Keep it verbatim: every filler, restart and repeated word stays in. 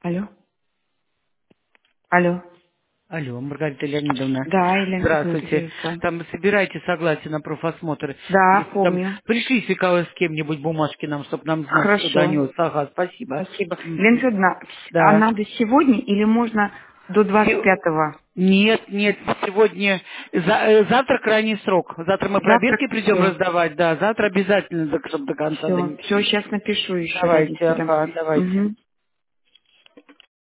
Алло. Алло. Алло, Маргарита Леонидовна. Да, Елена Петровна, Здравствуйте. приветствую. Там собирайте согласие на профосмотр. Да, Если там помню. пришлите кого с кем-нибудь бумажки нам, чтобы нам знать, кто Хорошо. донес. Ага, спасибо. Спасибо. Елена Мгм. Федоровна, а Да. надо сегодня или можно до двадцать Се- пятого? Нет, нет, сегодня, за- э, завтра крайний срок. Завтра мы Завтра пробирки придем все. раздавать, да, завтра обязательно, чтобы до конца Все. Все, донести. сейчас напишу еще Давайте, родителям. ага, давайте. Угу.